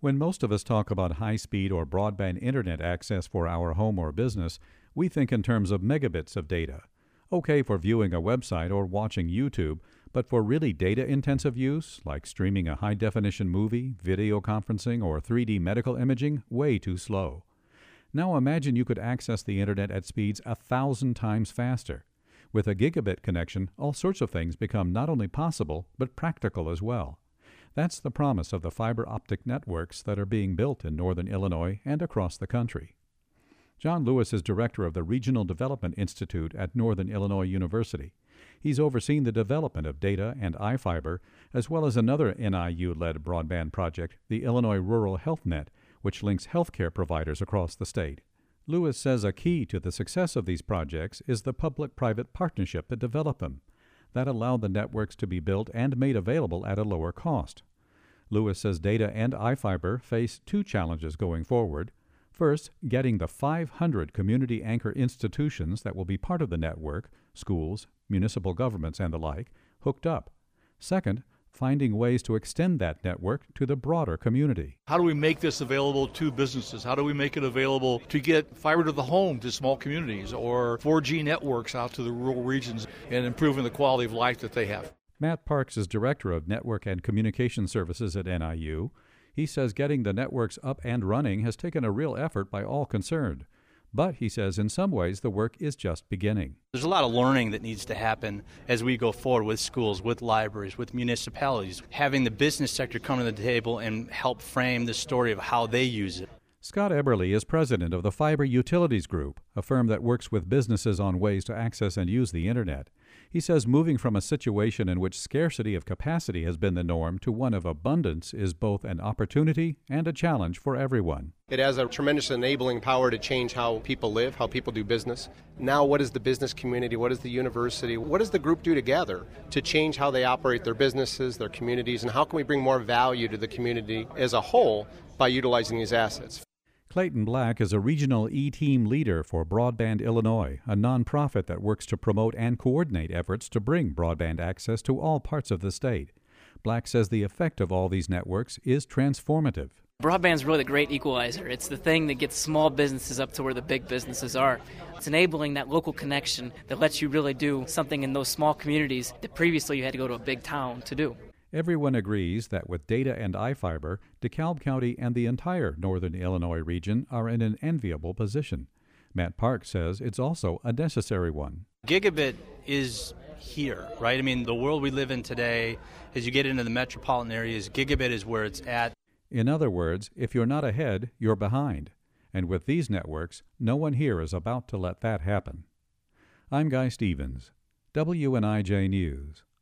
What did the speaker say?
When most of us talk about high-speed or broadband internet access for our home or business, we think in terms of megabits of data. Okay for viewing a website or watching YouTube, but for really data-intensive use, like streaming a high-definition movie, video conferencing, or 3D medical imaging, way too slow. Now imagine you could access the internet at speeds 1,000 times faster. With a gigabit connection, all sorts of things become not only possible, but practical as well. That's the promise of the fiber optic networks that are being built in northern Illinois and across the country. John Lewis is director of the Regional Development Institute at Northern Illinois University. He's overseen the development of data and iFiber, as well as another NIU-led broadband project, the Illinois Rural Health Net, which links healthcare providers across the state. Lewis says a key to the success of these projects is the public-private partnership that developed them. That allowed the networks to be built and made available at a lower cost. Lewis says data and iFiber face two challenges going forward. First, getting the 500 community anchor institutions that will be part of the network, schools, municipal governments, and the like, hooked up. Second, finding ways to extend that network to the broader community. How do we make this available to businesses? How do we make it available to get fiber to the home to small communities or 4G networks out to the rural regions and improving the quality of life that they have? Matt Parks is director of Network and Communication Services at NIU. He says getting the networks up and running has taken a real effort by all concerned. But, he says, in some ways the work is just beginning. There's a lot of learning that needs to happen as we go forward with schools, with libraries, with municipalities, having the business sector come to the table and help frame the story of how they use it. Scott Eberly is president of the Fiber Utilities Group, a firm that works with businesses on ways to access and use the internet. He says moving from a situation in which scarcity of capacity has been the norm to one of abundance is both an opportunity and a challenge for everyone. It has a tremendous enabling power to change how people live, how people do business. Now, what does the business community, what does the university, what does the group do together to change how they operate their businesses, their communities, and how can we bring more value to the community as a whole by utilizing these assets? Clayton Black is a regional E-Team leader for Broadband Illinois, a nonprofit that works to promote and coordinate efforts to bring broadband access to all parts of the state. Black says the effect of all these networks is transformative. Broadband's really the great equalizer. It's the thing that gets small businesses up to where the big businesses are. It's enabling that local connection that lets you really do something in those small communities that previously you had to go to a big town to do. Everyone agrees that with data and iFiber, DeKalb County and the entire northern Illinois region are in an enviable position. Matt Parks says it's also a necessary one. Gigabit is here, right? I mean, the world we live in today, as you get into the metropolitan areas, gigabit is where it's at. In other words, if you're not ahead, you're behind. And with these networks, no one here is about to let that happen. I'm Guy Stevens, WNIJ News.